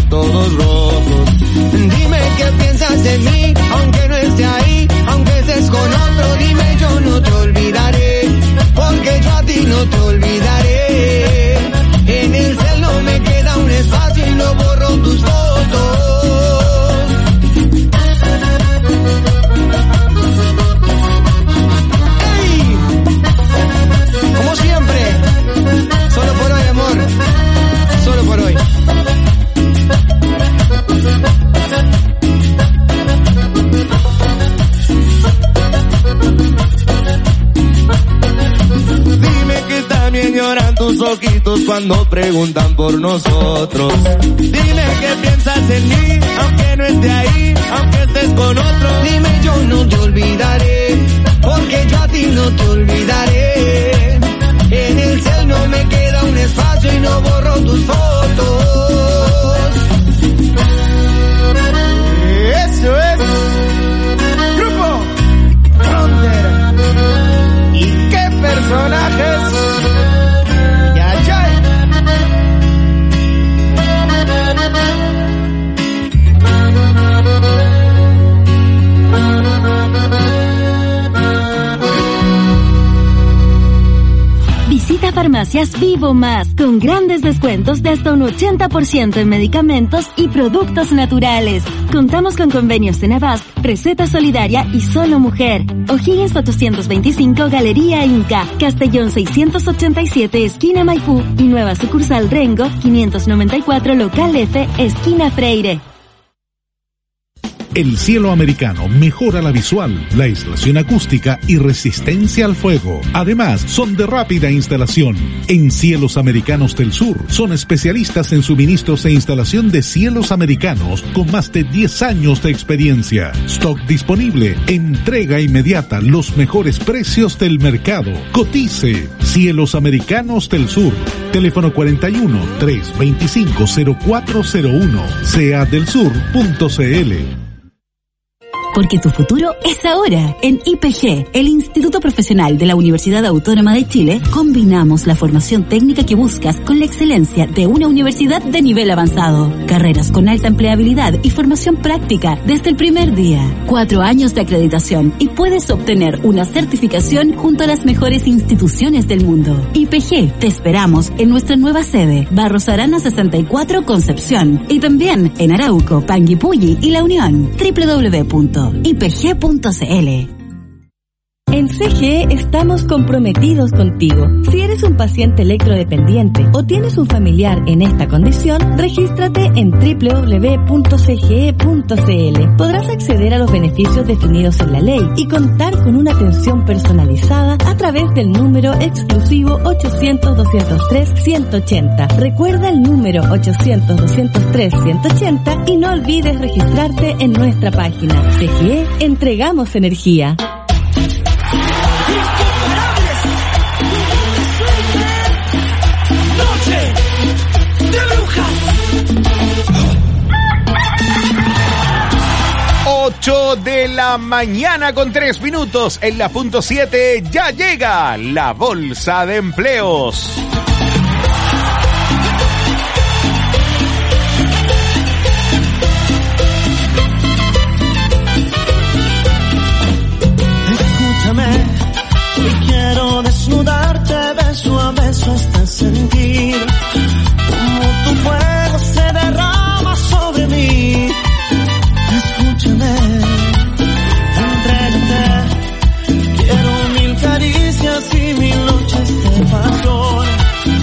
todos rojos. Dime qué piensas de mí, aunque no esté ahí, aunque estés con otro, dime yo no te olvidaré, porque yo a ti no te olvidaré. En el cel no me queda un espacio y no borro tus fotos. ¡Ey! Como siempre, solo por hoy, amor, solo por hoy. También lloran tus ojitos cuando preguntan por nosotros. Dime qué piensas en mí, aunque no esté ahí, aunque estés con otro. Dime yo no te olvidaré, porque yo a ti no te olvidaré. En el cel no me queda un espacio y no borro tus fotos. Eso es Grupo Frontera. ¿Y qué personajes? Visita Farmacias Vivo Más, con grandes descuentos de hasta un 80% en medicamentos y productos naturales. Contamos con convenios en Avast, Receta Solidaria y Solo Mujer. O'Higgins 425, Galería Inca, Castellón 687, esquina Maipú y nueva sucursal Rengo 594, local F, esquina Freire. El cielo americano mejora la visual, la aislación acústica y resistencia al fuego. Además, son de rápida instalación. En Cielos Americanos del Sur, son especialistas en suministros e instalación de cielos americanos con más de 10 años de experiencia. Stock disponible, entrega inmediata, los mejores precios del mercado. Cotice. Cielos Americanos del Sur. Teléfono 41-325-0401. seadelsur.cl. Porque tu futuro es ahora. En IPG, el Instituto Profesional de la Universidad Autónoma de Chile, combinamos la formación técnica que buscas con la excelencia de una universidad de nivel avanzado. Carreras con alta empleabilidad y formación práctica desde el primer día. 4 años de acreditación y puedes obtener una certificación junto a las mejores instituciones del mundo. IPG, te esperamos en nuestra nueva sede, Barros Arana 64, Concepción. Y también en Arauco, Panguipulli y La Unión. www.ipg.cl. En CGE estamos comprometidos contigo. Si eres un paciente electrodependiente o tienes un familiar en esta condición, regístrate en www.cge.cl. Podrás acceder a los beneficios definidos en la ley y contar con una atención personalizada a través del número exclusivo 800-203-180. Recuerda el número 800-203-180 y no olvides registrarte en nuestra página. CGE, entregamos energía. 8 de la mañana con 3 minutos. En la punto 7 ya llega la bolsa de empleos. Escúchame, hoy quiero desnudarte beso a beso hasta sentir como tu fuego se derrama sobre mí. Escúchame, entrégate, quiero 1000 caricias y 1000 noches de pasión.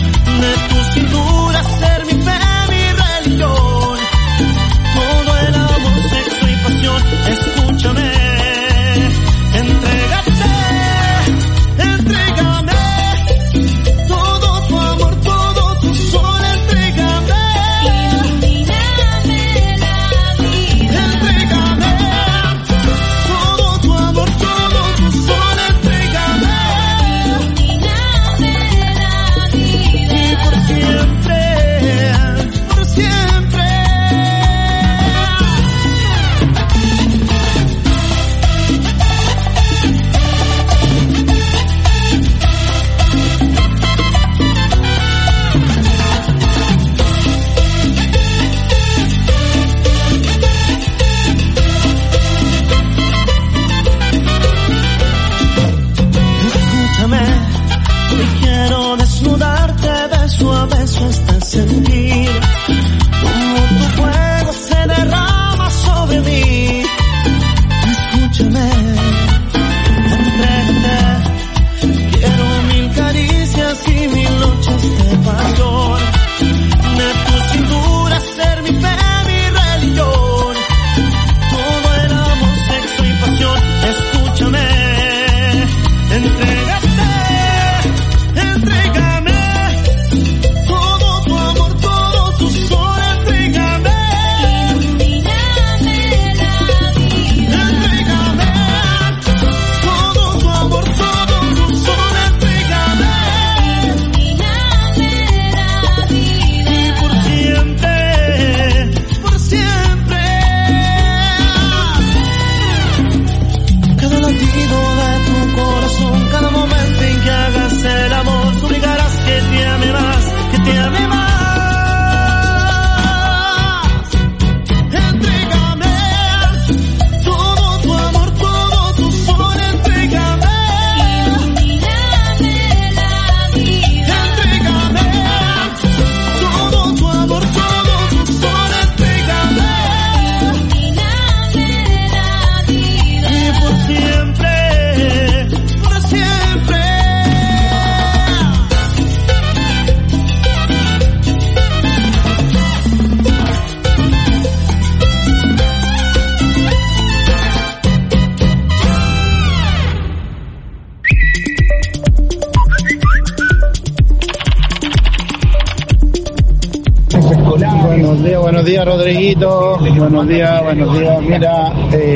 Rodriguito. Buenos días. Mira,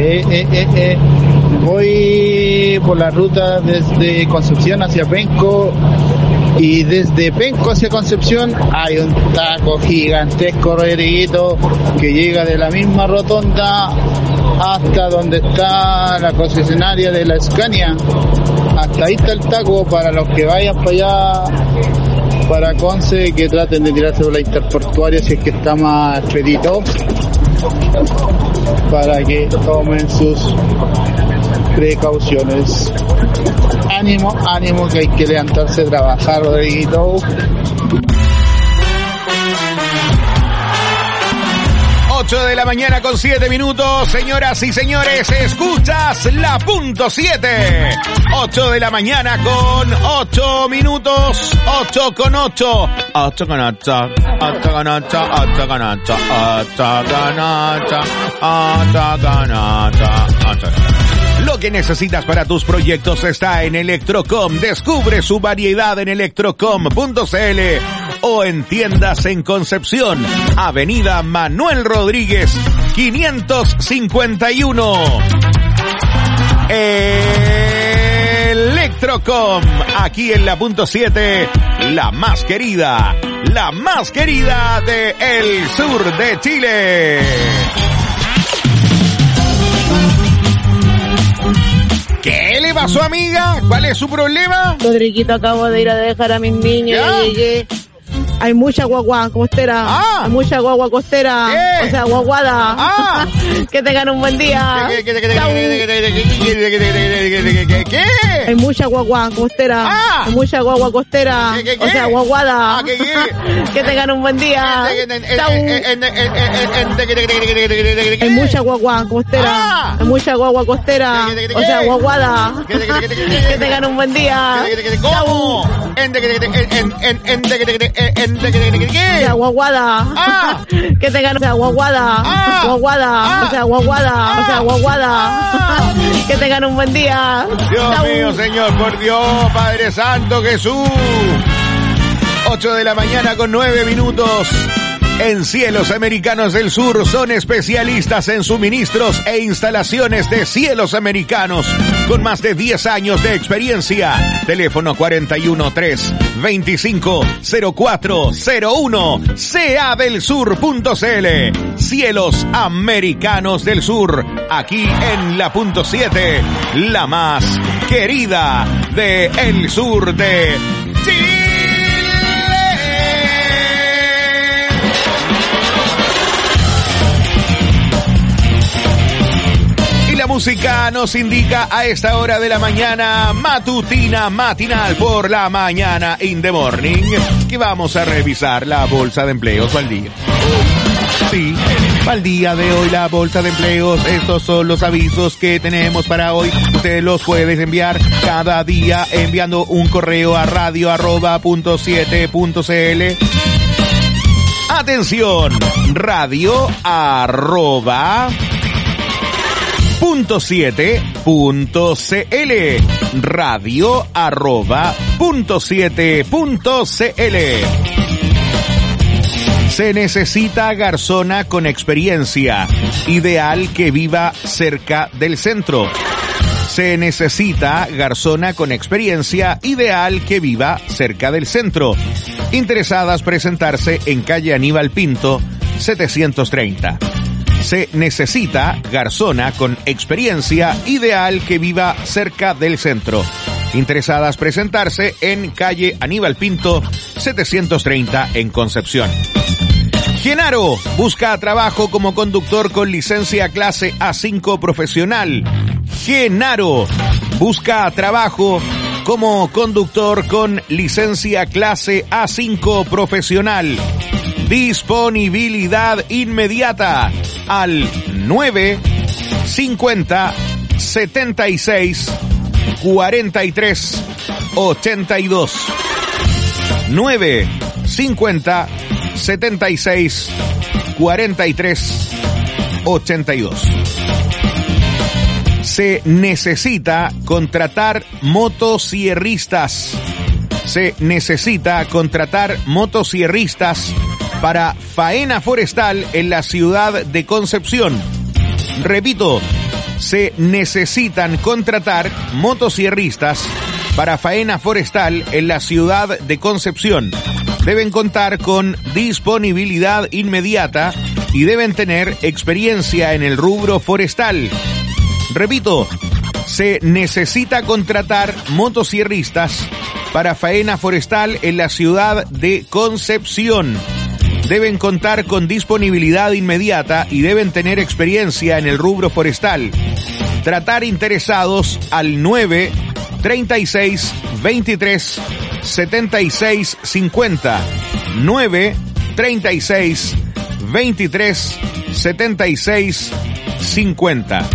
voy por la ruta desde Concepción hacia Penco. Y desde Penco hacia Concepción hay un taco gigantesco, Rodriguito, que llega de la misma rotonda hasta donde está la concesionaria de la Scania. Hasta ahí está el taco. Para los que vayan para allá, para Conce, que traten de tirarse por la interportuaria si es que está más expedito, para que tomen sus precauciones. Ánimo, que hay que levantarse a trabajar, Rodriguito. 8 de la mañana con 7 minutos, señoras y señores, escuchas la punto 7. 8 de la mañana con 8 minutos, 8 con 8. 8 con 8, 8 con 8, 8 con 8, 8 con 8, 8 con 8, 8. Lo que necesitas para tus proyectos está en Electrocom. Descubre su variedad en electrocom.cl o en tiendas en Concepción, Avenida Manuel Rodríguez, 551. Electrocom, aquí en la punto 7, la más querida de el sur de Chile. ¿Qué le pasó, amiga? ¿Cuál es su problema? Rodriguito, acabo de ir a dejar a mis niños, ya llegué. Hay mucha guagua costera. Hay mucha guagua costera. ¿Qué? O sea, guaguada. Que tengan un buen día. ¿Qué? Hay mucha guagua costera. Hay mucha guagua costera. O sea, guaguada. Que tengan un buen día. Hay mucha guagua costera. Hay mucha guagua costera. O sea, guaguada. Que tengan un buen día. ¿Cómo? La guaguada. Que tengan, o sea, guaguada. Guaguada. O sea, guaguada. O sea, guaguada. Que tengan un buen día. Dios mío, Señor, por Dios, Padre Santo Jesús. 8 de la mañana con 9 minutos. En Cielos Americanos del Sur son especialistas en suministros e instalaciones de cielos americanos con más de 10 años de experiencia. Teléfono 413-250401, seadelsur.cl. Cielos Americanos del Sur, aquí en la punto 7, la más querida de el sur de Chile. La música nos indica a esta hora de la mañana matutina, matinal por la mañana in the morning, que vamos a revisar la bolsa de empleos al día. Sí, al día de hoy la bolsa de empleos, estos son los avisos que tenemos para hoy. Usted los puede enviar cada día enviando un correo a radio@punto7.cl. Atención, radio@punto7.cl, radio@punto7.cl. Se necesita garzona con experiencia, ideal que viva cerca del centro. Se necesita garzona con experiencia, ideal que viva cerca del centro. Interesadas presentarse en calle Aníbal Pinto, 730. Se necesita garzona con experiencia, ideal que viva cerca del centro. Interesadas presentarse en calle Aníbal Pinto, 730 en Concepción. Genaro busca trabajo como conductor con licencia clase A5 profesional. Genaro busca trabajo como conductor con licencia clase A5 profesional. Disponibilidad inmediata al 950 76 43 82. 950 76 43 82. Se necesita contratar motosierristas. Se necesita contratar motosierristas para faena forestal en la ciudad de Concepción. Repito, se necesitan contratar motosierristas para faena forestal en la ciudad de Concepción. Deben contar con disponibilidad inmediata y deben tener experiencia en el rubro forestal. Repito, se necesita contratar motosierristas para faena forestal en la ciudad de Concepción. Deben contar con disponibilidad inmediata y deben tener experiencia en el rubro forestal. Tratar interesados al 9 36 23 76 50. 9 36 23 76 50.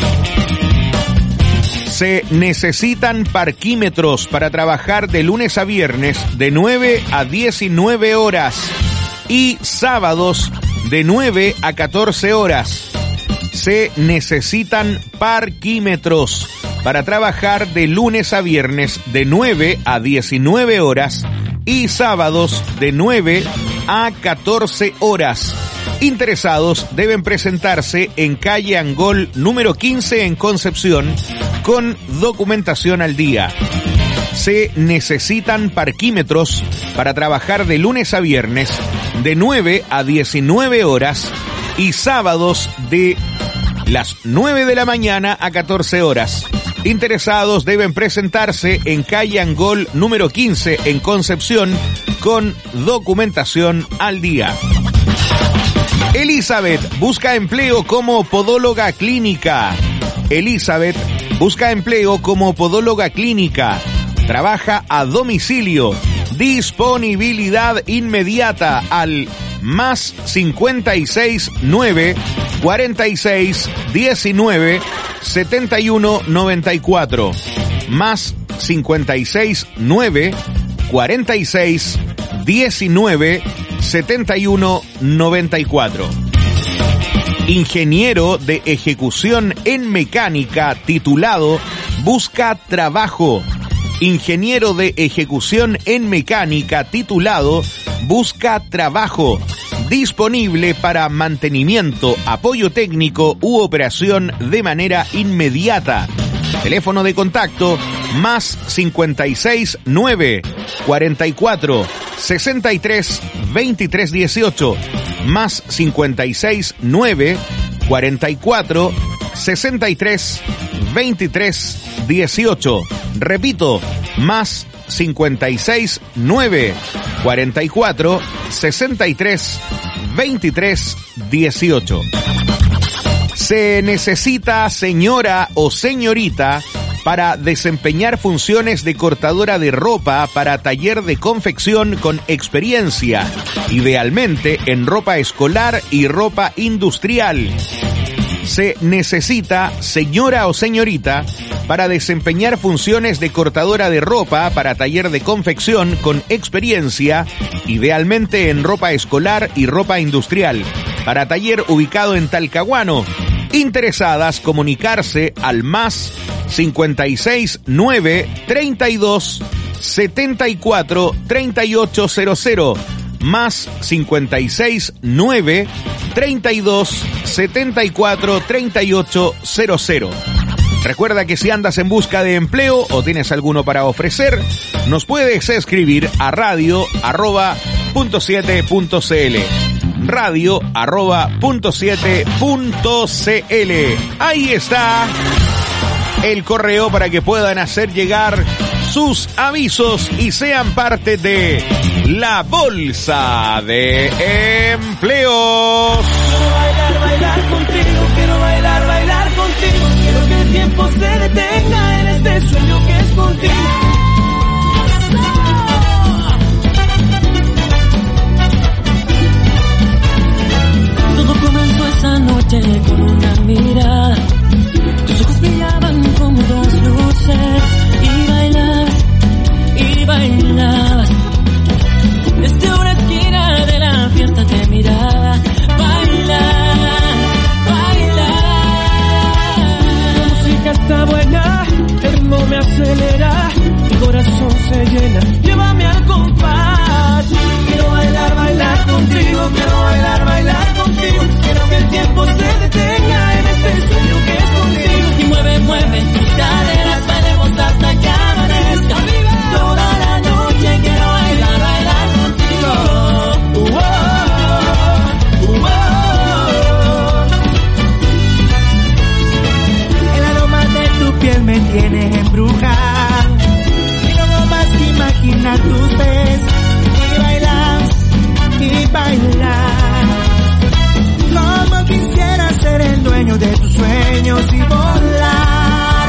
Se necesitan parquímetros para trabajar de lunes a viernes de 9 a 19 horas y sábados de 9 a 14 horas. Se necesitan parquímetros para trabajar de lunes a viernes de 9 a 19 horas y sábados de 9 a 14 horas. Interesados deben presentarse en calle Angol número 15 en Concepción con documentación al día. Se necesitan parquímetros para trabajar de lunes a viernes de 9 a 19 horas y sábados de las 9 de la mañana a 14 horas. Interesados deben presentarse en calle Angol número 15 en Concepción con documentación al día. Elizabeth busca empleo como podóloga clínica. Elizabeth busca empleo como podóloga clínica. Trabaja a domicilio. Disponibilidad inmediata al más 56 9 46 19 71 94. Más 56 9 46 19 71 94. Ingeniero de ejecución en mecánica titulado busca trabajo. Ingeniero de ejecución en mecánica titulado busca trabajo. Disponible para mantenimiento, apoyo técnico u operación de manera inmediata. Teléfono de contacto más 56 9 44 63 23 18. Más 56 9 44 63 23 18. Repito, más 56 9 44 63 23 18. Se necesita señora o señorita para desempeñar funciones de cortadora de ropa para taller de confección con experiencia, idealmente en ropa escolar y ropa industrial. Se necesita señora o señorita para desempeñar funciones de cortadora de ropa para taller de confección con experiencia, idealmente en ropa escolar y ropa industrial, para taller ubicado en Talcahuano. Interesadas comunicarse al más 56 9 32 74 3800. Más 56 9 32 74 3800. Recuerda que si andas en busca de empleo o tienes alguno para ofrecer, nos puedes escribir a radio@.7.cl. radio@.7.cl. Ahí está el correo para que puedan hacer llegar sus avisos y sean parte de la Bolsa de Empleos. Quiero bailar, bailar contigo, quiero bailar, bailar contigo. Quiero que el tiempo se detenga en este sueño que es contigo. Todo comenzó esa noche con una mirada. Tus ojos brillaban como dos luces y bailabas. Desde una esquina de la fiesta te miraba. Bailar. La música está buena, el ritmo me acelera, mi corazón se llena, llévame al compás. Quiero bailar, bailar contigo, contigo, quiero bailar, bailar contigo. Quiero que el tiempo se detenga en este sueño que es contigo. Y mueve, mueve tus caderas, bailemos hasta que amanezca. Toda la noche quiero bailar, bailar contigo. El aroma de tu piel me tiene embrujado. Y no puedo más que imaginar tus pies. Y bailar, como quisiera ser el dueño de tus sueños y volar,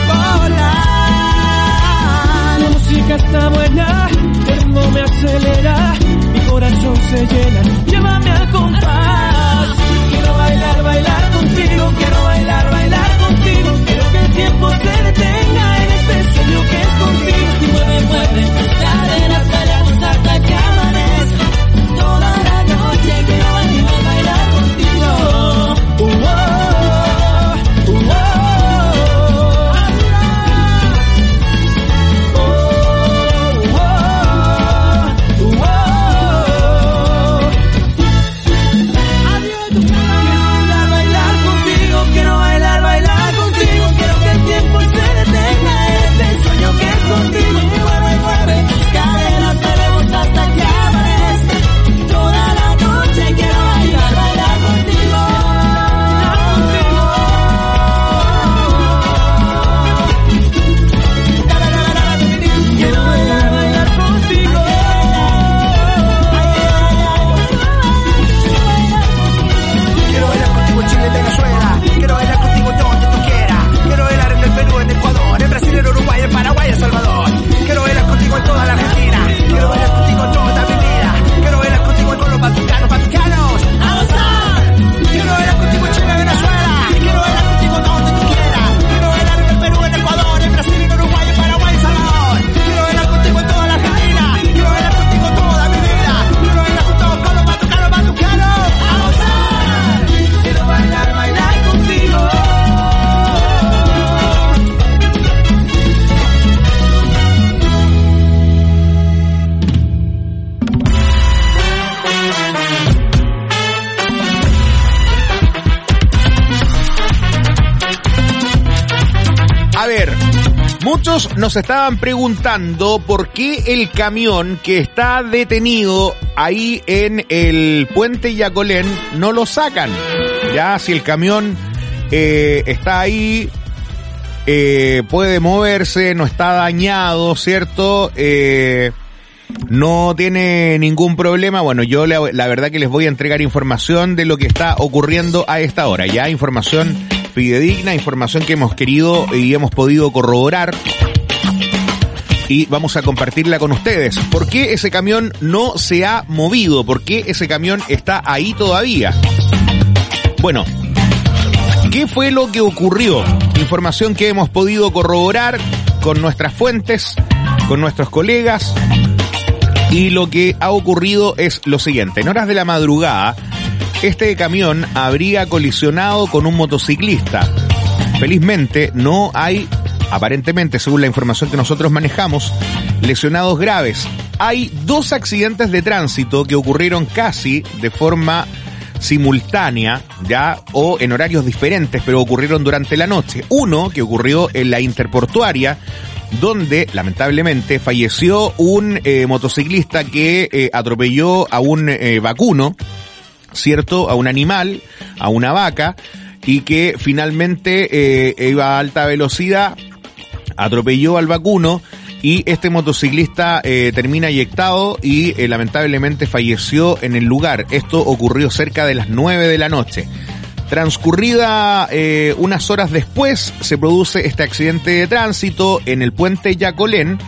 volar. La música está buena, el ritmo me acelera, mi corazón se llena, llévame al compás. Quiero bailar, bailar contigo, quiero bailar, bailar contigo. Quiero que el tiempo se detenga en este sueño que es contigo. Y mueve, mueve tus caderas, bailamos hasta que amanezca. Toda la noche quiero bailar, bailar contigo. Quiero bailar, bailar contigo. Quiero que el tiempo se detenga en este sueño que es contigo. Mueve, mueve tus caderas, bailemos hasta que amanezca. Toda la noche quiero bailar, bailar contigo. Quiero bailar, bailar contigo. Quiero bailar contigo en Chile, Venezuela. Quiero bailar contigo donde tú quieras. Quiero bailar en el Perú, en Ecuador, en Brasil, en Uruguay, en Paraguay, en Salvador. Quiero bailar contigo en toda la Argentina. Quiero bailar contigo toda mi vida. Quiero bailar contigo en todos los vaticanos, vaticanos. ¡A gozar! Quiero bailar contigo en Chile, Venezuela. Quiero bailar contigo donde tú quieras. Quiero bailar en el Perú, en Ecuador, en Brasil, en Uruguay, en Paraguay, en Salvador. Quiero bailar contigo en toda la Argentina. Quiero bailar contigo toda mi vida. Quiero bailar junto con los vaticanos, vaticanos. ¡A gozar! Quiero bailar, bailar contigo. A ver, muchos nos estaban preguntando por qué el camión que está detenido ahí en el puente Yacolén no lo sacan. Ya, si el camión está ahí, puede moverse, no está dañado, ¿cierto? No tiene ningún problema. Bueno, yo la verdad que les voy a entregar información de lo que está ocurriendo a esta hora. Ya, información fidedigna, información que hemos querido y hemos podido corroborar y vamos a compartirla con ustedes. ¿Por qué ese camión no se ha movido? ¿Por qué ese camión está ahí todavía? Bueno, ¿qué fue lo que ocurrió? Información que hemos podido corroborar con nuestras fuentes, con nuestros colegas, y lo que ha ocurrido es lo siguiente. En horas de la madrugada, este camión habría colisionado con un motociclista. Felizmente no hay, aparentemente, según la información que nosotros manejamos, lesionados graves. Hay 2 accidentes de tránsito que ocurrieron casi de forma simultánea, ya, o en horarios diferentes, pero ocurrieron durante la noche. Uno que ocurrió en la Interportuaria, donde lamentablemente falleció un motociclista que atropelló a un vacuno, ¿cierto? A un animal, a una vaca, y que finalmente iba a alta velocidad, atropelló al vacuno y este motociclista termina eyectado y lamentablemente falleció en el lugar. Esto ocurrió cerca de las 9 de la noche. Transcurrida unas horas después, se produce este accidente de tránsito en el puente Yacolén,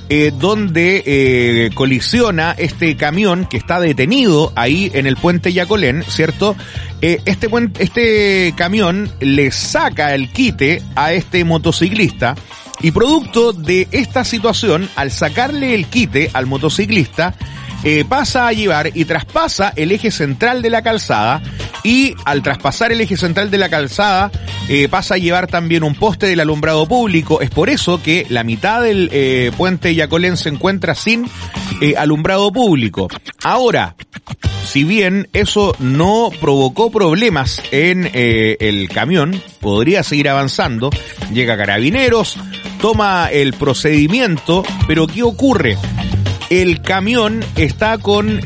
donde colisiona camión que está detenido ahí en el puente Yacolén, ¿cierto? Este camión le saca el quite a este motociclista y producto de esta situación, al sacarle el quite al motociclista, pasa a llevar y traspasa el eje central de la calzada, y al traspasar el eje central de la calzada pasa a llevar también un poste del alumbrado público. Es por eso que la mitad del puente Yacolén se encuentra sin alumbrado público. Ahora, si bien eso no provocó problemas en el camión, podría seguir avanzando. Llega Carabineros, toma el procedimiento, pero ¿qué ocurre? El camión está con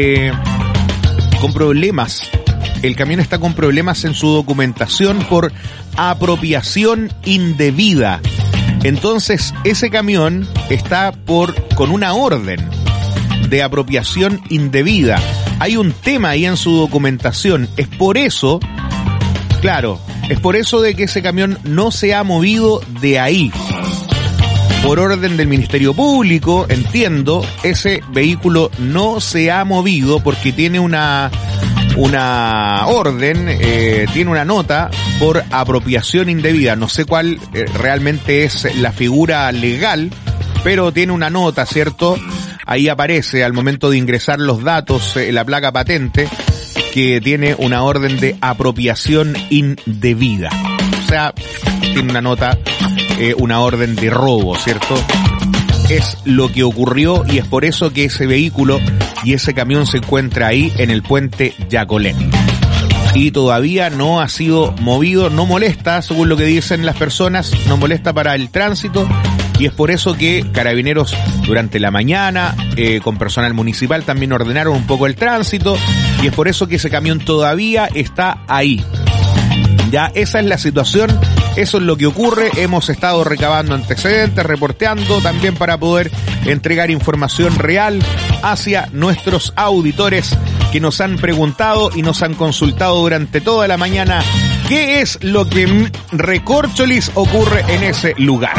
problemas. El camión está con problemas en su documentación por apropiación indebida. Entonces, ese camión está con una orden de apropiación indebida. Hay un tema ahí en su documentación. Es por eso, claro, es por eso de que ese camión no se ha movido de ahí. Por orden del Ministerio Público, entiendo, ese vehículo no se ha movido porque tiene una orden, tiene una nota por apropiación indebida. No sé cuál realmente es la figura legal, pero tiene una nota, ¿cierto? Ahí aparece al momento de ingresar los datos, la placa patente, que tiene una orden de apropiación indebida. O sea, tiene una nota, una orden de robo, ¿cierto? Es lo que ocurrió y es por eso que ese vehículo y ese camión se encuentra ahí en el puente Yacolén. Y todavía no ha sido movido, no molesta, según lo que dicen las personas, no molesta para el tránsito. Y es por eso que Carabineros durante la mañana, con personal municipal, también ordenaron un poco el tránsito. Y es por eso que ese camión todavía está ahí. Ya, esa es la situación. Eso es lo que ocurre. Hemos estado recabando antecedentes, reporteando también para poder entregar información real hacia nuestros auditores que nos han preguntado y nos han consultado durante toda la mañana qué es lo que recorcholis ocurre en ese lugar.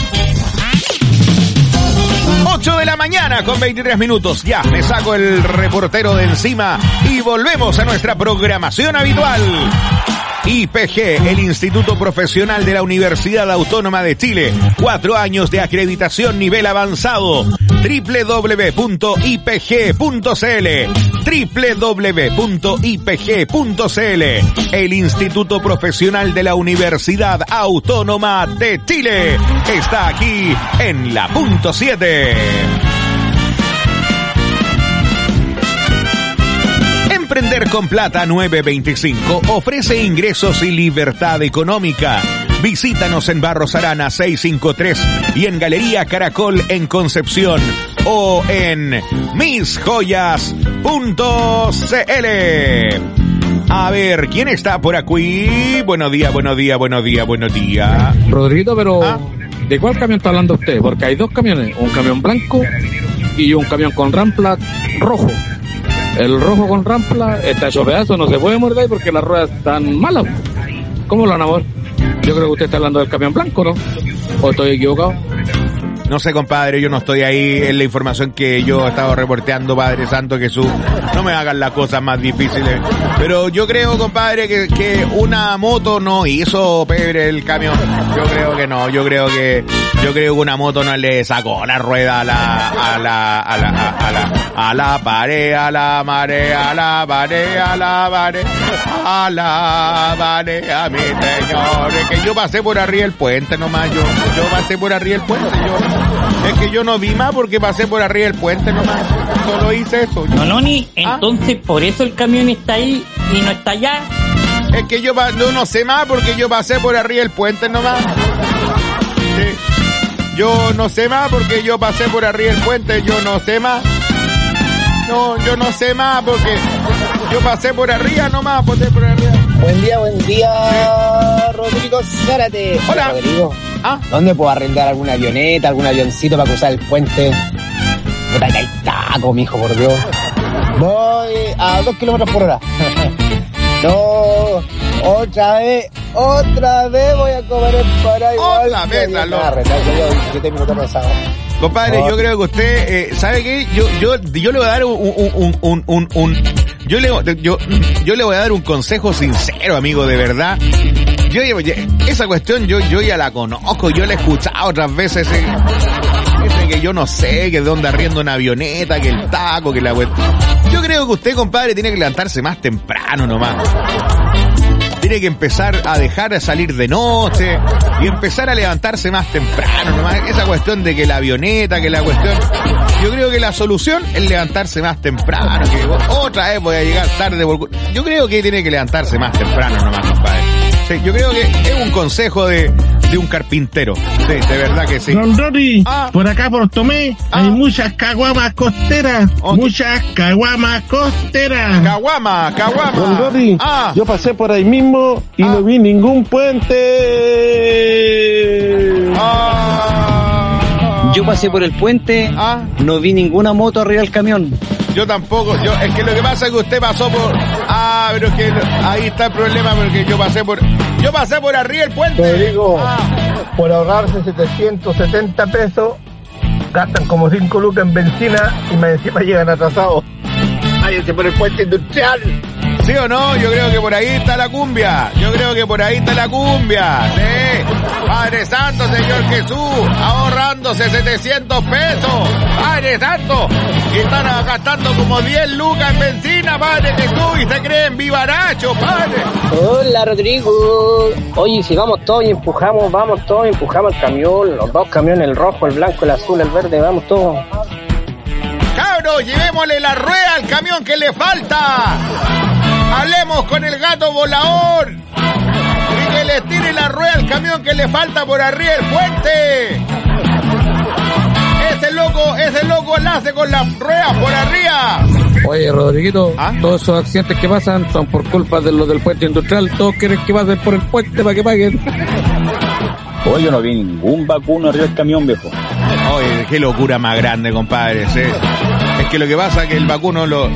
8 de la mañana con 23 minutos. Ya, me saco el reportero de encima y volvemos a nuestra programación habitual. IPG, el Instituto Profesional de la Universidad Autónoma de Chile. 4 años de acreditación nivel avanzado. www.ipg.cl www.ipg.cl. El Instituto Profesional de la Universidad Autónoma de Chile está aquí en la punto 7. Emprender con Plata 925 ofrece ingresos y libertad económica. Visítanos en Barros Arana 653 y en Galería Caracol en Concepción o en misjoyas.cl. A ver, ¿quién está por aquí? Buenos días. Rodrigo, pero ¿de cuál camión está hablando usted? Porque hay 2 camiones, un camión blanco y un camión con rampla rojo. El rojo con rampla está hecho pedazo, no se puede morder ahí porque las ruedas están malas. ¿Cómo lo van a mover? Yo creo que usted está hablando del camión blanco, ¿no? ¿O estoy equivocado? No sé, compadre, yo no estoy ahí en la información que yo he estado reporteando, Padre Santo Jesús. No me hagan las cosas más difíciles. Pero yo creo, compadre, que una moto no hizo pebre el camión. Yo creo que no, yo creo que una moto no le sacó la rueda a la pared, a la marea, a la pared, a la pared, a la pared, a mi señor. Es que yo pasé por arriba del puente nomás, yo pasé por arriba del puente, es que yo no vi más porque pasé por arriba del puente nomás. Solo hice eso. Nononi, entonces por eso el camión está ahí y no está allá. Es que yo no sé más porque yo pasé por arriba del puente nomás. Sí. Yo no sé más porque yo pasé por arriba del puente. Yo no sé más. No, yo no sé más porque yo pasé por arriba nomás. Pasé por arriba. Buen día, sí. Rodrigo Zárate. Hola. Rodrigo, ¿dónde puedo arrendar alguna avioneta, algún avioncito para cruzar el puente? Puta que hay taco, mijo, por Dios. Voy a 2 kilómetros por hora. No, otra vez voy a comer el paraguas. Otra vez, yo tengo minutos pasado. Compadre, yo creo que usted, ¿sabe qué? Yo le voy a dar yo le voy a dar un consejo sincero, amigo, de verdad. Esa cuestión yo ya la conozco, yo la he escuchado otras veces. Ese que yo no sé, que de dónde arriendo una avioneta, que el taco, que la cuestión. Yo creo que usted, compadre, tiene que levantarse más temprano nomás. Tiene que empezar a dejar de salir de noche y empezar a levantarse más temprano nomás. Esa cuestión de que la avioneta, que la cuestión... Yo creo que la solución es levantarse más temprano. Que otra vez voy a llegar tarde. Yo creo que tiene que levantarse más temprano nomás, compadre. Sí, yo creo que es un consejo de un carpintero. Sí, de verdad que sí. Don Rory, por acá por Tomé hay muchas caguamas costeras. Okay. Muchas caguamas costeras. Caguama. Don Rory, yo pasé por ahí mismo y no vi ningún puente. Yo pasé por el puente, no vi ninguna moto arriba del camión. Yo tampoco, es que lo que pasa es que usted pasó por... pero es que ahí está el problema, porque yo pasé por arriba el puente. Rodrigo, por ahorrarse 770 pesos, gastan como 5 lucas en benzina y más encima llegan atrasados. Váyanse por el puente industrial. ¿Sí o no? Yo creo que por ahí está la cumbia. Sí. Padre Santo, Señor Jesús, ahorrándose 700 pesos. Padre Santo. Y están gastando como 10 lucas en benzina, Padre Jesús. Y se creen vivarachos, Padre. Hola, Rodrigo. Oye, si vamos todos y empujamos el camión. Los dos camiones, el rojo, el blanco, el azul, el verde, vamos todos. ¡Cabros, llevémosle la rueda al camión que le falta! Hablemos con el gato volador y que le tire la rueda al camión que le falta por arriba del puente. Ese loco la hace con las ruedas por arriba. Oye, Rodriguito, todos esos accidentes que pasan son por culpa de los del puente industrial. Todos quieren que pasen por el puente para que paguen. Oye, yo no vi ningún vacuno arriba del camión, viejo. Oye, qué locura más grande, compadre. ¿Sí? Es que lo que pasa es que el vacuno lo...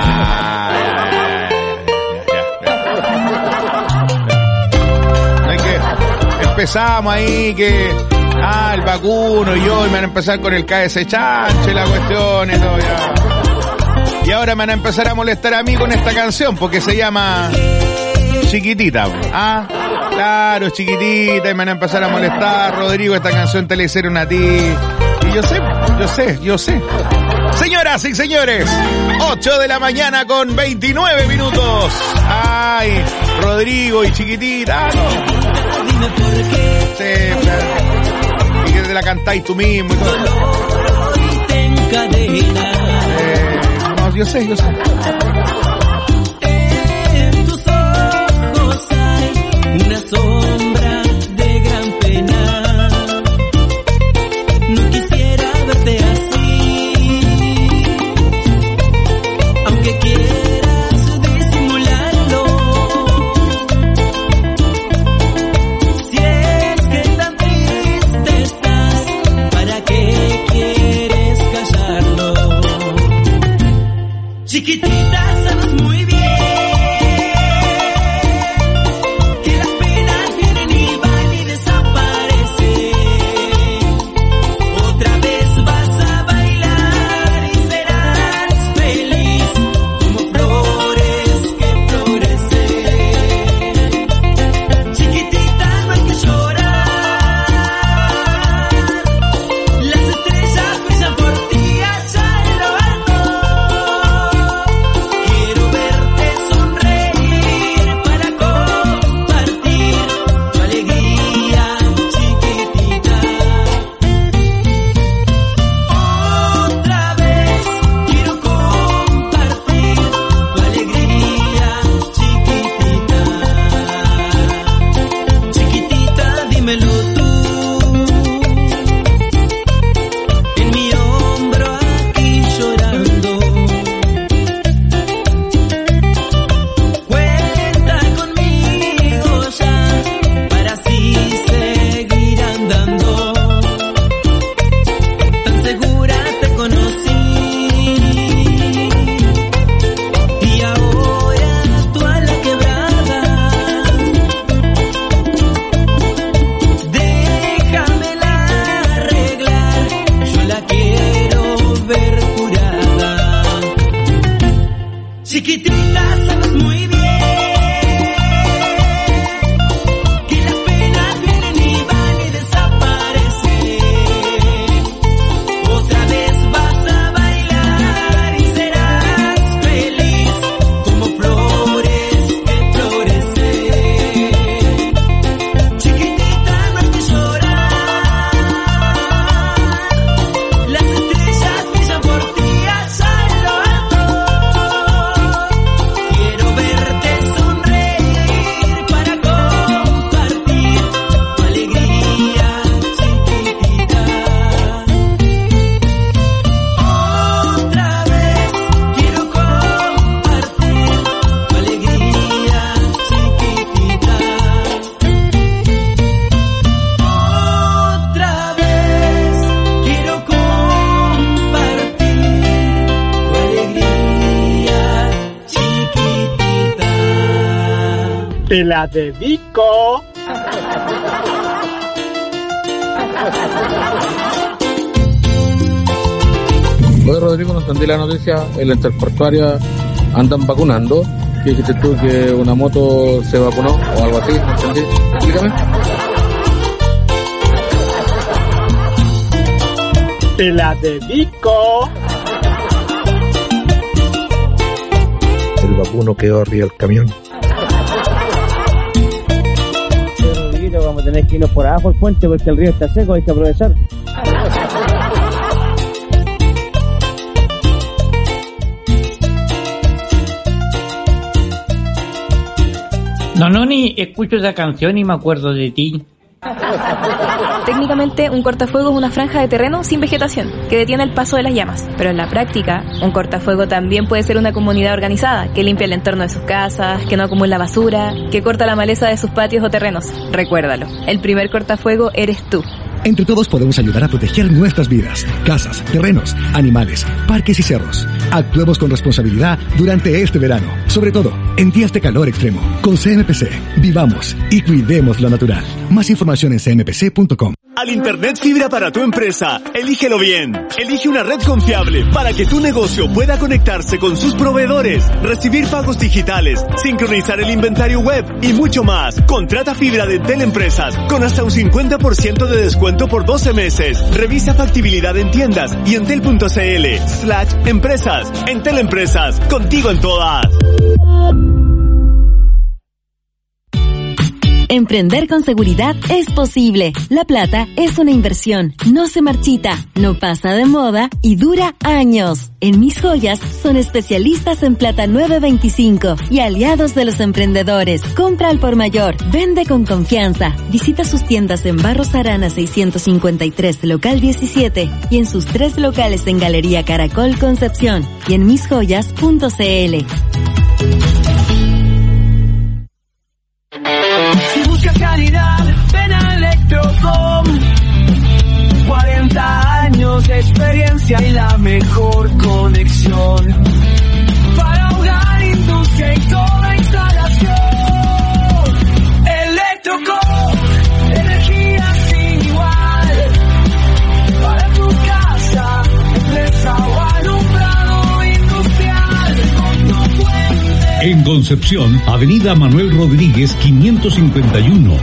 Empezamos ahí que el vacuno y hoy me van a empezar con el KS chanche, la cuestión y todo ya. Y ahora me van a empezar a molestar a mí con esta canción porque se llama Chiquitita. Claro, Chiquitita, y me van a empezar a molestar, Rodrigo, esta canción te la hicieron a ti. Y yo sé. Señoras y señores, 8 de la mañana con 29 minutos. Ay, Rodrigo y Chiquitita, no. Sí, y que te la cantáis tú mismo y todo. No, yo sé. En tus ojos hay una sombra de gran pena. No quisiera verte así, aunque quieras disimularlo. Si es que tan triste estás, ¿para qué quieres callarlo? Chiquitita, sabes muy bien que las penas vienen Te la dedico. Oye, Rodrigo, no entendí la noticia. En la interportuaria andan vacunando. ¿Qué dijiste tú? ¿Que una moto se vacunó o algo así? No entendí. Explícame. Te la dedico. El vacuno quedó arriba del camión. Rodrigo, vamos a tener que irnos por abajo el puente porque el río está seco, hay que aprovechar. No, ni escucho esa canción y me acuerdo de ti. Técnicamente, un cortafuego es una franja de terreno sin vegetación que detiene el paso de las llamas. Pero en la práctica, un cortafuego también puede ser una comunidad organizada que limpia el entorno de sus casas, que no acumula basura, que corta la maleza de sus patios o terrenos. Recuérdalo, el primer cortafuego eres tú. Entre todos podemos ayudar a proteger nuestras vidas, casas, terrenos, animales, parques y cerros. Actuemos con responsabilidad durante este verano, sobre todo en días de calor extremo. Con CMPC, vivamos y cuidemos lo natural. Más información en cmpc.com. Al Internet fibra para tu empresa, elígelo bien. Elige una red confiable para que tu negocio pueda conectarse con sus proveedores, recibir pagos digitales, sincronizar el inventario web y mucho más. Contrata fibra de Entel Empresas con hasta un 50% de descuento por 12 meses. Revisa factibilidad en tiendas y entel.cl/empresas. Entel Empresas, contigo en todas. Emprender con seguridad es posible. La plata es una inversión, no se marchita, no pasa de moda y dura años. En Mis Joyas son especialistas en plata 925 y aliados de los emprendedores. Compra al por mayor, vende con confianza. Visita sus tiendas en Barros Arana 653, local 17 y en sus 3 locales en Galería Caracol Concepción y en misjoyas.cl. Si buscas calidad, ven a Electrocom. 40 años de experiencia y la mejor conexión para hogar, industria y toda instalación. Electrocom, energía sin igual para tu casa, empresa o alumbrado industrial. Con tu fuente. En Concepción, Avenida Manuel Rodríguez 551.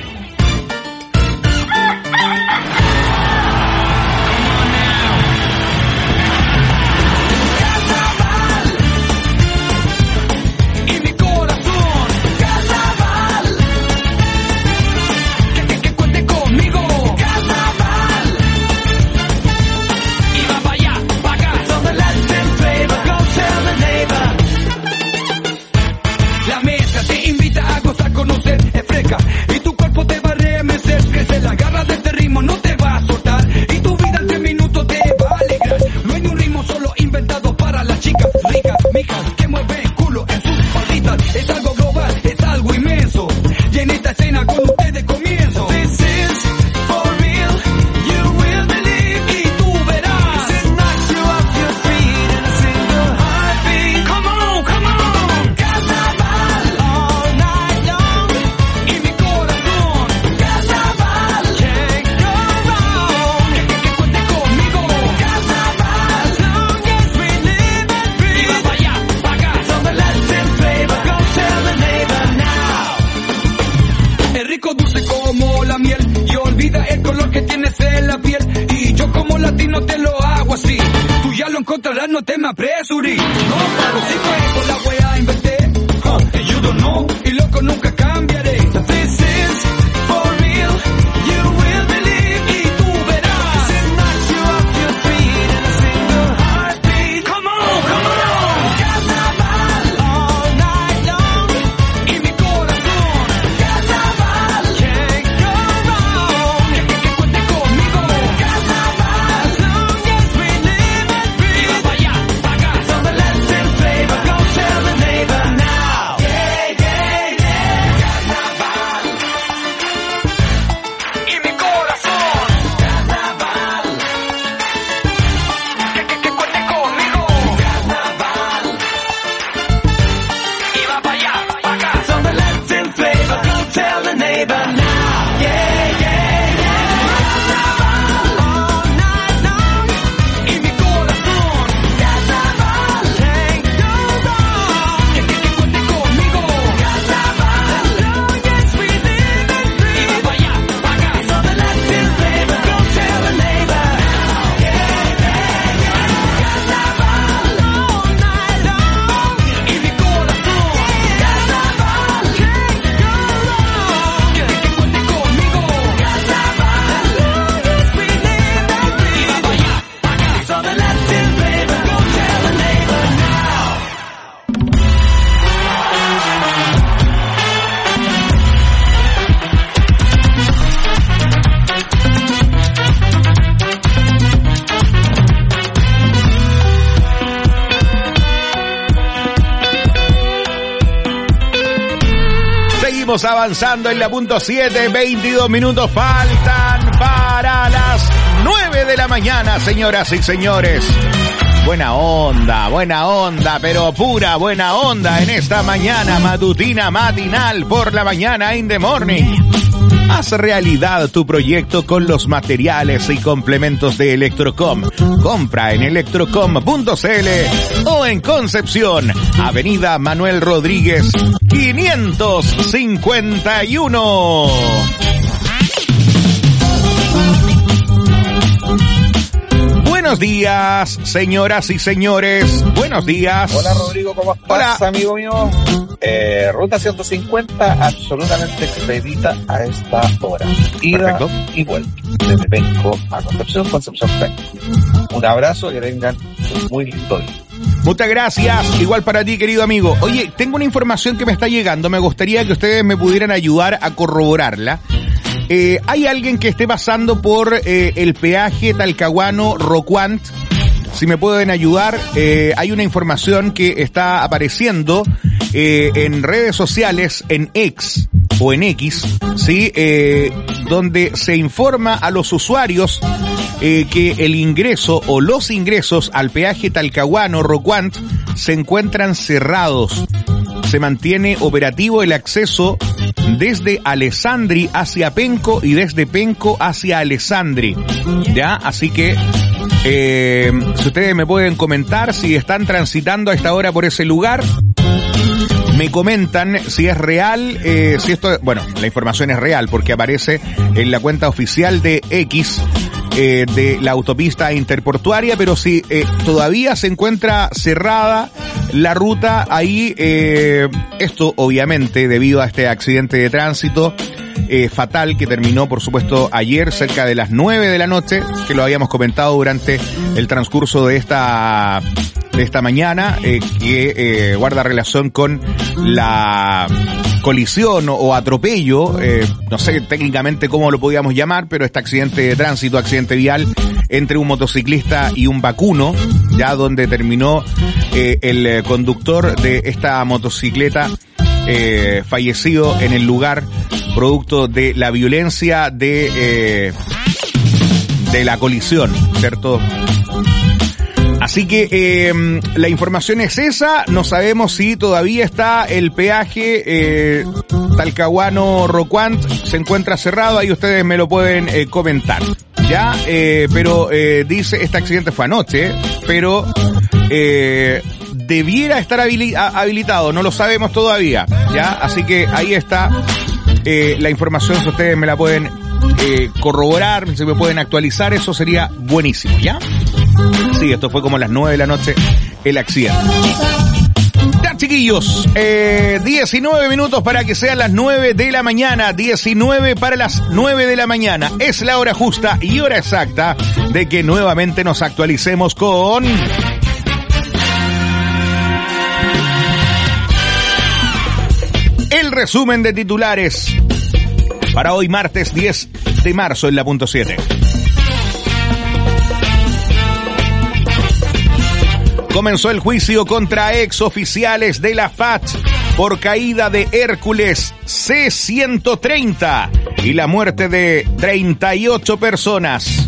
No te me apresures, no paro, si fue con la wea inventé, you don't know, y loco nunca cambiaré. This is for real, you will believe, y tú verás. It knocks you off your feet in a single heartbeat. Come on, come on. Carnaval, all night long, y mi corazón. Carnaval, can't go wrong. Que cuente conmigo. Carnaval, as long as we live and breathe. Vamos avanzando en la punto 7, 22 minutos faltan para las 9 de la mañana, señoras y señores. Buena onda, pero pura buena onda en esta mañana matutina matinal por la mañana in the morning. Haz realidad tu proyecto con los materiales y complementos de Electrocom. Compra en electrocom.cl o en Concepción, Avenida Manuel Rodríguez, 551. Buenos días, señoras y señores. Buenos días. Hola, Rodrigo, ¿cómo estás, amigo mío? Ruta 150, absolutamente expedita a esta hora. Ida y vuelta. Desde Penco a Concepción, Concepción Penco. Un abrazo y que tengan un muy lindo día. Muchas gracias, igual para ti, querido amigo. Oye, tengo una información que me está llegando, me gustaría que ustedes me pudieran ayudar a corroborarla. Hay alguien que esté pasando por el peaje Talcahuano-Rocuant. Si me pueden ayudar, hay una información que está apareciendo en redes sociales, en X o en X, ¿sí? Donde se informa a los usuarios que el ingreso o los ingresos al peaje Talcahuano-Rocuant se encuentran cerrados. Se mantiene operativo el acceso desde Alessandri hacia Penco y desde Penco hacia Alessandri, ¿ya? Así que si ustedes me pueden comentar si están transitando a esta hora por ese lugar, me comentan si es real, si esto, bueno, la información es real porque aparece en la cuenta oficial de X de la autopista interportuaria, pero si todavía se encuentra cerrada la ruta ahí, esto obviamente debido a este accidente de tránsito fatal que terminó, por supuesto, ayer cerca de las 9 de la noche, que lo habíamos comentado durante el transcurso de esta mañana, que guarda relación con la colisión o atropello, no sé técnicamente cómo lo podíamos llamar, pero este accidente de tránsito, accidente vial entre un motociclista y un vacuno, ya donde terminó el conductor de esta motocicleta fallecido en el lugar, producto de la violencia de la colisión, ¿cierto? Así que la información es esa. No sabemos si todavía está el peaje Talcahuano-Rocuant, se encuentra cerrado. Ahí ustedes me lo pueden comentar, ya. Pero dice, este accidente fue anoche, pero debiera estar habilitado. No lo sabemos todavía, ya. Así que ahí está la información. Si ustedes me la pueden corroborar, si me pueden actualizar, eso sería buenísimo, ¿ya? Sí, esto fue como a las 9 de la noche el accidente. Ya, chiquillos, 19 minutos para que sean las 9 de la mañana, 19 para las 9 de la mañana. Es la hora justa y hora exacta de que nuevamente nos actualicemos con el resumen de titulares para hoy martes 10 de marzo en la punto 7. Comenzó el juicio contra exoficiales de la FACH por caída de Hércules C-130 y la muerte de 38 personas.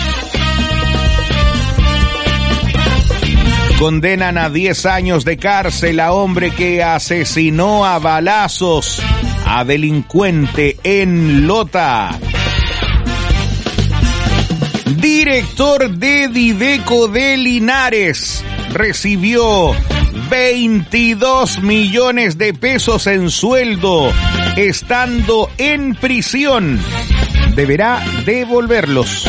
Condenan a 10 años de cárcel a hombre que asesinó a balazos a delincuente en Lota. Director de Dideco de Linares recibió 22 millones de pesos en sueldo estando en prisión. Deberá devolverlos.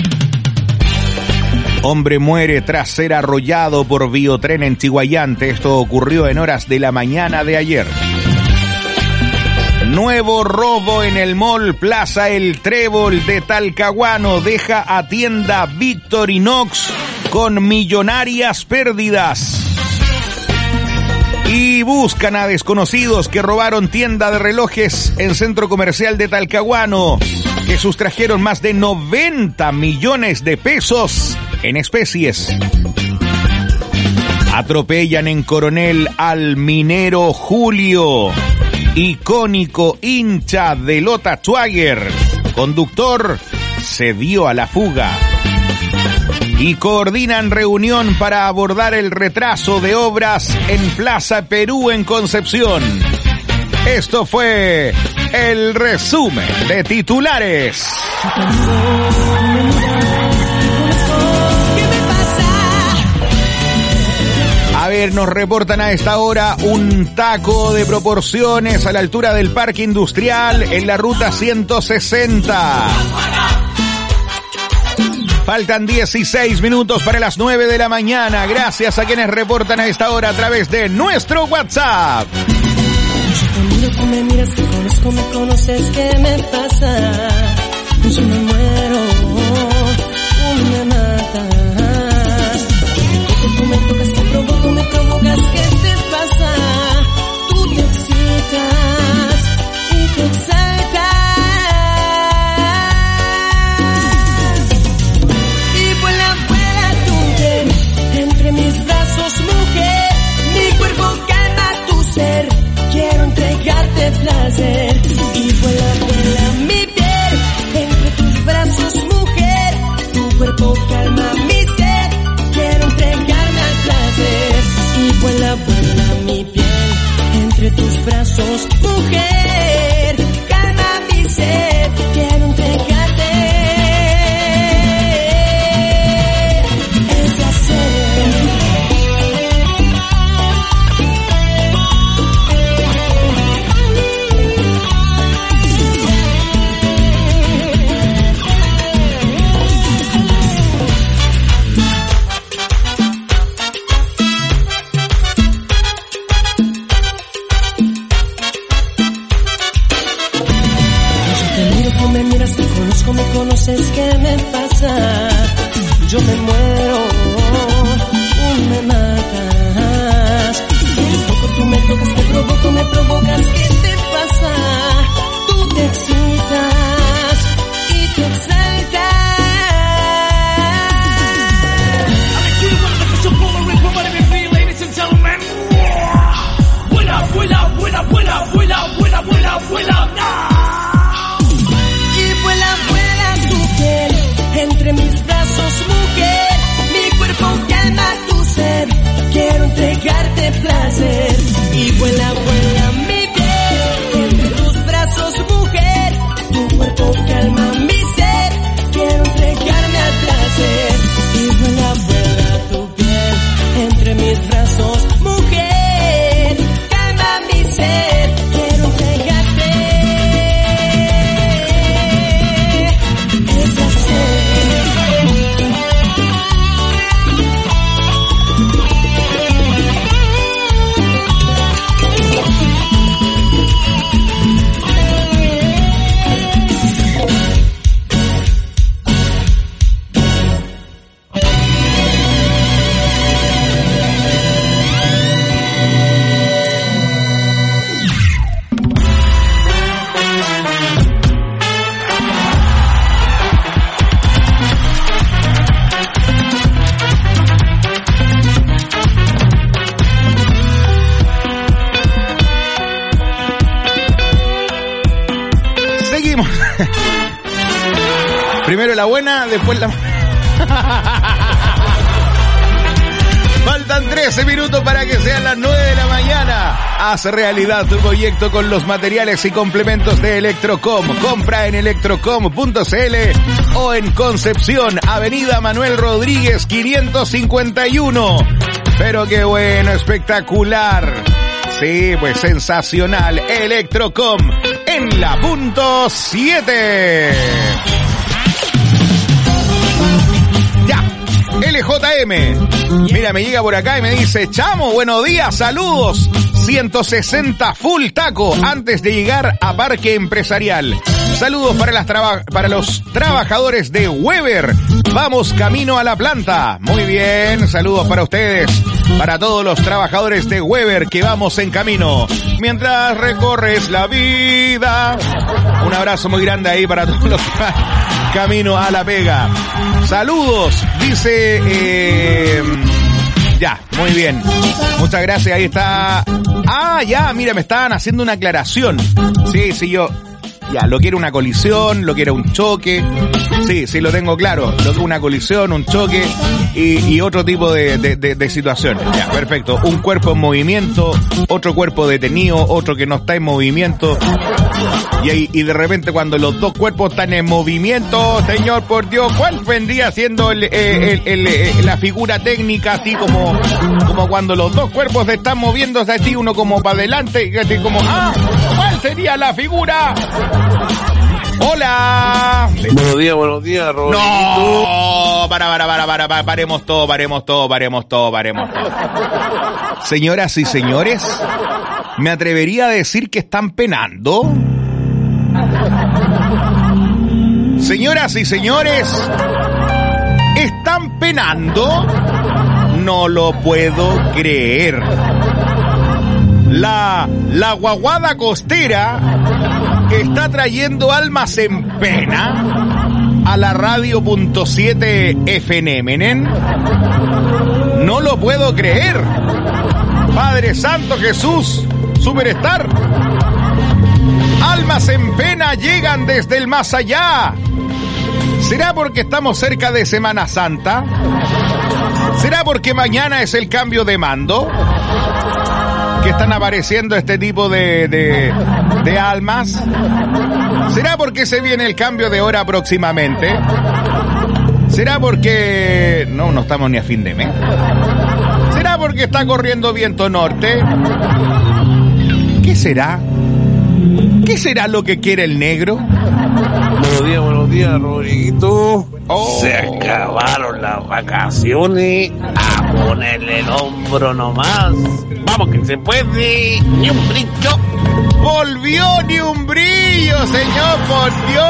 Hombre muere tras ser arrollado por biotren en Chihuayante. Esto ocurrió en horas de la mañana de ayer. Nuevo robo en el mall Plaza El Trébol de Talcahuano deja a tienda Victorinox con millonarias pérdidas. Y buscan a desconocidos que robaron tienda de relojes en centro comercial de Talcahuano, que sustrajeron más de 90 millones de pesos en especies. Atropellan en Coronel al minero Julio icónico hincha de Lota Schwager, conductor, se dio a la fuga. Y coordinan reunión para abordar el retraso de obras en Plaza Perú en Concepción. Esto fue el resumen de titulares. A ver, nos reportan a esta hora un taco de proporciones a la altura del Parque Industrial en la ruta 160. Faltan 16 minutos para las 9 de la mañana. Gracias a quienes reportan a esta hora a través de nuestro WhatsApp. Yo te miro, tú me miras, te conozco, me conoces, ¿qué me pasa? Yo me muero, tú me matas. Tú me tocas, te provoco, me provocas, ¿qué te pasa? Tú te excitas y te exaltas. Y vuela, vuela tu piel entre mis brazos, mujer. Mi cuerpo calma tu ser. Quiero entregarte placer. Y vuela, vuela mi piel entre tus brazos, mujer. Tu cuerpo calma mi sed. Quiero entregarme al placer. Y vuela, vuela mi piel entre tus brazos, mujer. Calma mi sed. Quiero entregarte el placer. Me conoces, ¿qué me pasa? Yo me muero, tú me matas. Un poco tú me tocas, te provoco, me provocas, ¿qué te pasa? Tú te excitas y te exaltas. Vuela, vuela, vuela, vuela, vuela, vuela, vuela, vuela. Vuela, vuela tu piel entre mis brazos, mujer. Mi cuerpo calma tu ser. Quiero entregarte placer. Y vuela, vuela mi piel entre tus brazos, mujer. Tu cuerpo calma mi ser. Quiero entregarme al placer. Y vuela, vuela tu piel entre mis brazos, mujer. Calma mi ser. Quiero entregarte. Primero la buena, después la... Faltan 13 minutos para que sean las 9 de la mañana. Haz realidad tu proyecto con los materiales y complementos de Electrocom. Compra en electrocom.cl o en Concepción, Avenida Manuel Rodríguez 551. Pero qué bueno, espectacular. Sí, pues sensacional. Electrocom en la punto 7. Ya, LJM. Mira, me llega por acá y me dice: Chamo, buenos días, saludos. 160 full taco antes de llegar a Parque Empresarial. Saludos para los trabajadores de Weber. Vamos camino a la planta. Muy bien, saludos para ustedes. Para todos los trabajadores de Weber que vamos en camino. Mientras recorres la vida. Un abrazo muy grande ahí para todos los que van camino a la pega. Saludos, dice... Ya, muy bien. Muchas gracias. Ahí está Ah, ya, mira, me estaban haciendo una aclaración. Sí, yo... Ya, lo quiero una colisión, lo quiero un choque. Sí, lo tengo claro. Lo quiero una colisión, un choque y otro tipo de situaciones. Ya, perfecto. Un cuerpo en movimiento, otro cuerpo detenido, otro que no está en movimiento. Y de repente cuando los dos cuerpos están en movimiento, señor, por Dios, ¿cuál vendría siendo la figura técnica? Así como cuando los dos cuerpos están moviéndose así, uno como para adelante y así como, ¿cuál sería la figura? Hola. Buenos días, Roberto. No, paremos todo. Señoras y señores, me atrevería a decir que están penando. Señoras y señores, ¿están penando? No lo puedo creer. La guaguada costera está trayendo almas en pena a la radio.7 FM. No lo puedo creer. Padre Santo Jesús, Superstar. Almas en pena llegan desde el más allá. ¿Será porque estamos cerca de Semana Santa? ¿Será porque mañana es el cambio de mando? Que están apareciendo este tipo de almas. ¿Será porque se viene el cambio de hora próximamente? ¿Será porque no estamos ni a fin de mes? ¿Será porque está corriendo viento norte? ¿Qué será? ¿Qué será lo que quiere el negro? Buenos días, Rodriguito. Se acabaron las vacaciones. A ponerle el hombro nomás. Vamos que se puede. Ni un brillo. Volvió Ni un brillo, señor, por Dios.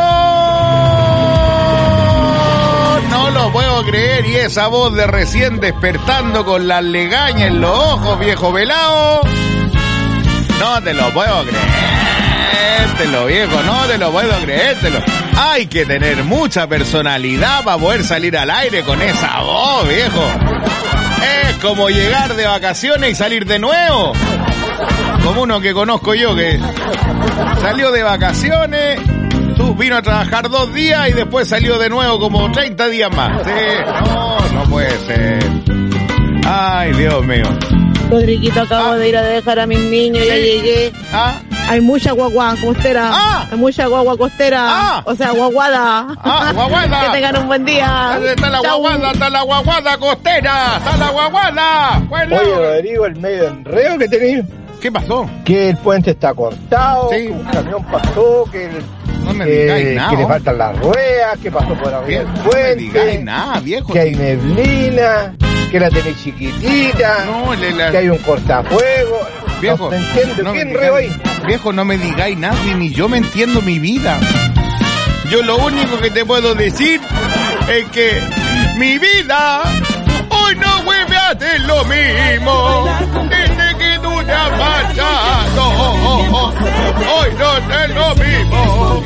No lo puedo creer. Y esa voz de recién despertando con las legañas en los ojos, viejo velado. No te lo puedo creértelo, viejo, no te lo puedo creértelo. Hay que tener mucha personalidad para poder salir al aire con esa voz, viejo. Es como llegar de vacaciones y salir de nuevo. Como uno que conozco yo que salió de vacaciones, vino a trabajar 2 días y después salió de nuevo como 30 días más. Sí, no puede ser. Ay, Dios mío. Rodriguito, acabo de ir a dejar a mis niños, ya llegué. Hay mucha guagua costera. Hay mucha guagua costera. O sea, guaguada. Guaguada. Que tengan un buen día. Está la guaguada, está la guaguada costera. Está la guaguada. Bueno. Oye, Rodrigo, el medio enredo que tenéis. ¿Qué pasó? Que el puente está cortado, que un camión pasó, no me digáis nada. Que le faltan las ruedas, que pasó por arriba del puente. No me digáis nada, viejo. Que hay neblina, que la tenéis chiquitita, que hay un cortafuego. Viejo, no entiendo, ¿qué enredo ahí? Viejo, no me digáis nada, ni yo me entiendo mi vida. Yo lo único que te puedo decir es que mi vida hoy no vuelve a ser lo mismo. Desde que tú te has marchado, hoy no es lo mismo.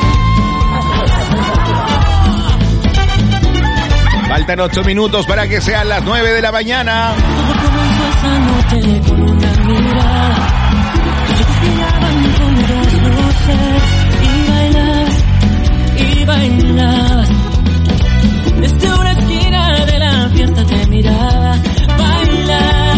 Faltan 8 minutos para que sean las 9 de la mañana. Esa noche con una mirada, yo te pillaban con 2 luces y bailabas. Desde una esquina de la fiesta te miraba, bailar.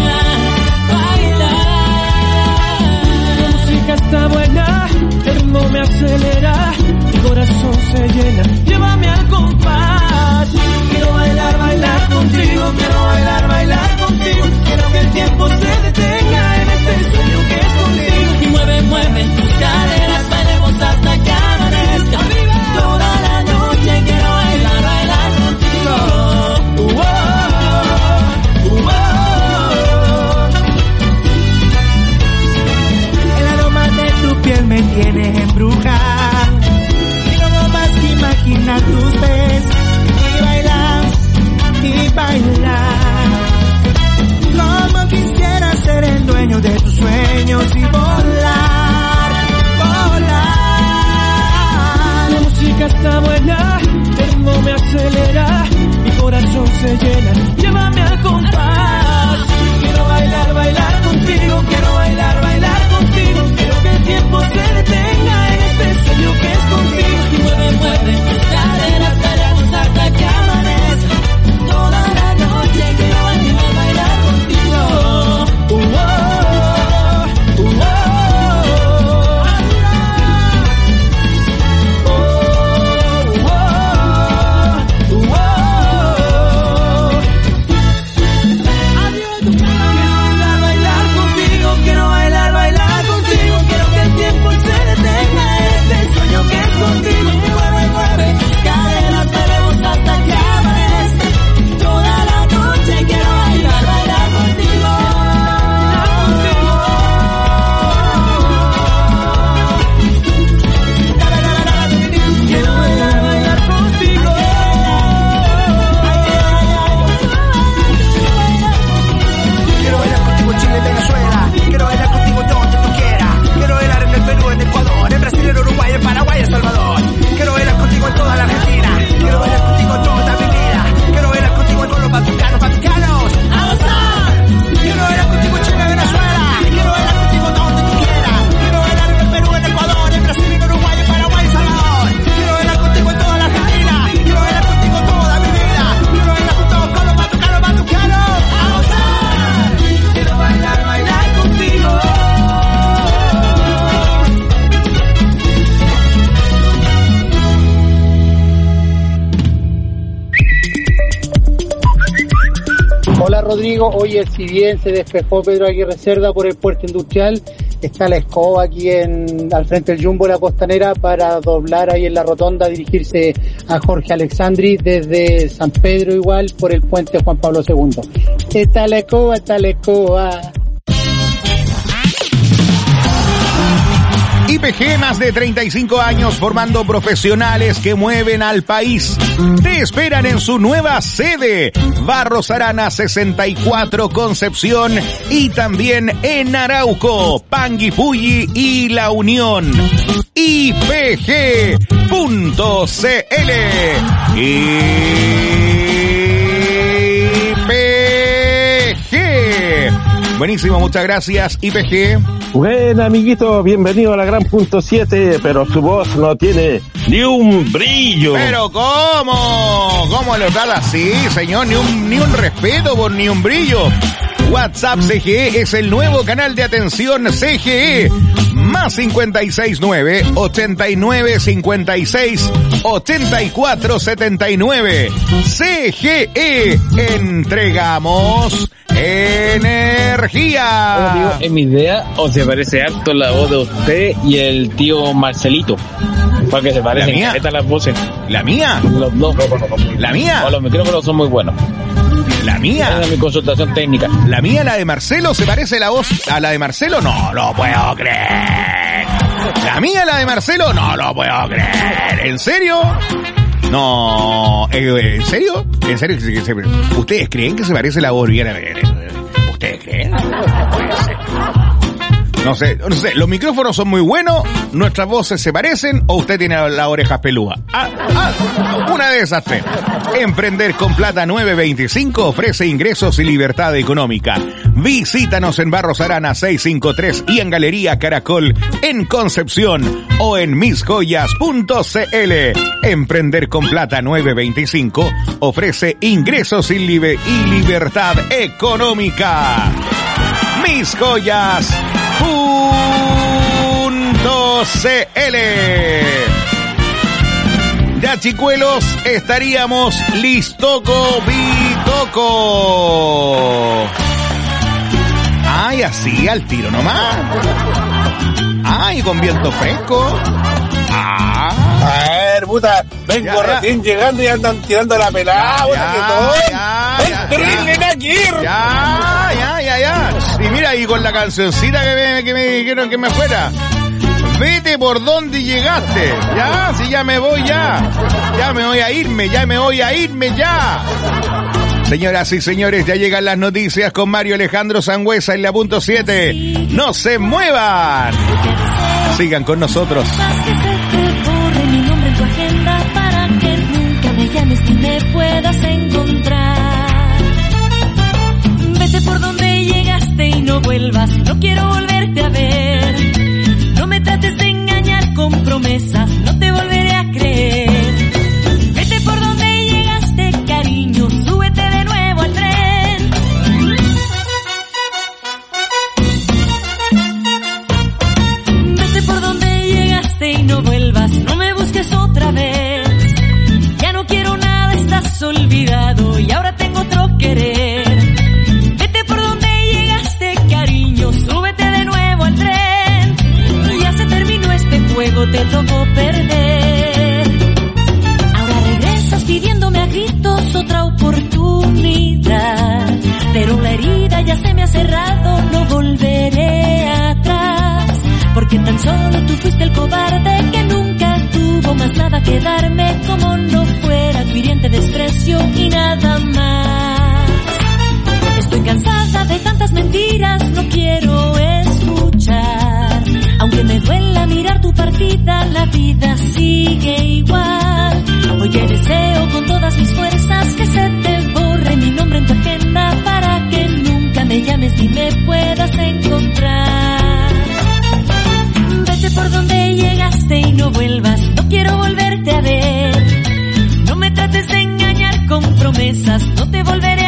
La música está buena, el ritmo me acelera, mi corazón se llena, llévame al compás. Quiero bailar contigo, quiero bailar contigo, quiero que el tiempo se detenga en este sueño que es contigo. Y mueve tus caderas, bailemos hasta que amanezca. Toda la noche quiero bailar contigo. El aroma de tu piel me tiene embrujada, y no puedo más que imaginar tus besos. Y bailar, como quisiera ser el dueño de tus sueños y volar. La música está buena, el ritmo me acelera, mi corazón se llena, llévame al compás. Quiero bailar contigo, quiero bailar Rodrigo. Oye, si bien se despejó Pedro Aguirre Cerda por el puerto industrial, está la escoba aquí al frente del Jumbo La Costanera para doblar ahí en la rotonda, dirigirse a Jorge Alexandri desde San Pedro igual por el puente Juan Pablo II. Está la escoba, está la escoba. IPG, más de 35 años formando profesionales que mueven al país. Te esperan en su nueva sede, Barros Arana 64 Concepción, y también en Arauco, Panguipulli y La Unión. IPG.cl. IPG. Buenísimo, muchas gracias, IPG. Bueno, amiguito, bienvenido a la gran punto 7, pero su voz no tiene ni un brillo. ¿Pero cómo? ¿Cómo lo tal así, señor? Ni un respeto por ni un brillo. WhatsApp CGE es el nuevo canal de atención CGE. Más 569-8956-8479. CGE. Entregamos energía. Bueno, amigo, en mi idea, ¿os se parece harto la voz de usted y el tío Marcelito? Porque se parecen caleta las voces. ¿La mía? Los dos. ¿La mía? No, los micrófonos son muy buenos. ¿La mía? Esa es mi consultación técnica. ¿La mía, la de Marcelo, se parece la voz a la de Marcelo? No lo puedo creer. ¿La mía, la de Marcelo? No lo puedo creer. ¿En serio? No, ¿en serio? ¿En serio? ¿Ustedes creen que se parece la voz bien? ¿Ustedes creen? No sé, los micrófonos son muy buenos, nuestras voces se parecen, o usted tiene las orejas pelúas. Una de esas tres. Emprender con Plata 925 ofrece ingresos y libertad económica. Visítanos en Barros Arana 653 y en Galería Caracol en Concepción o en misjoyas.cl. Emprender con Plata 925 ofrece ingresos y libertad económica. Misjoyas.cl. Ya, chicuelos, estaríamos listoco bitoco. Ay, así al tiro nomás. Ay, con viento fresco. A ver, puta, vengo recién llegando y andan tirando la pelada, Ya. Y mira, y con la cancioncita que me dijeron que me fuera. Vete por donde llegaste. Ya, si ya me voy ya. Ya me voy a irme ya. Señoras y señores, ya llegan las noticias con Mario Alejandro Sangüesa en la punto 7. ¡No se muevan! Sigan con nosotros. Mi nombre en tu agenda para que nunca me llames ni me puedas encontrar. Vete por donde llegaste y no vuelvas, no quiero volverte a ver. No me trates de engañar con promesas, no te volveré a creer. Vete por donde llegaste, cariño, súbete de nuevo al tren. Vete por donde llegaste y no vuelvas, no me busques otra vez. Ya no quiero nada, estás olvidado y ahora tengo otro querer. Vete por donde llegaste, cariño, súbete de nuevo al tren. Ya se terminó este juego, te tocó perder. Ahora regresas pidiéndome a gritos otra oportunidad. Pero la herida ya se me ha cerrado, no volveré atrás. Porque tan solo tú fuiste el cobarde que nunca tuvo más nada que darme, como no fuera tu hiriente desprecio y nada más. Estoy cansada de tantas mentiras, no quiero escuchar. Aunque me duela mirar tu partida, la vida sigue igual. Hoy te deseo con todas mis fuerzas que se te borre mi nombre en tu agenda para que nunca me llames ni me puedas encontrar. Vete por donde llegaste y no vuelvas, no quiero volverte a ver. No me trates de engañar con promesas, no te volveré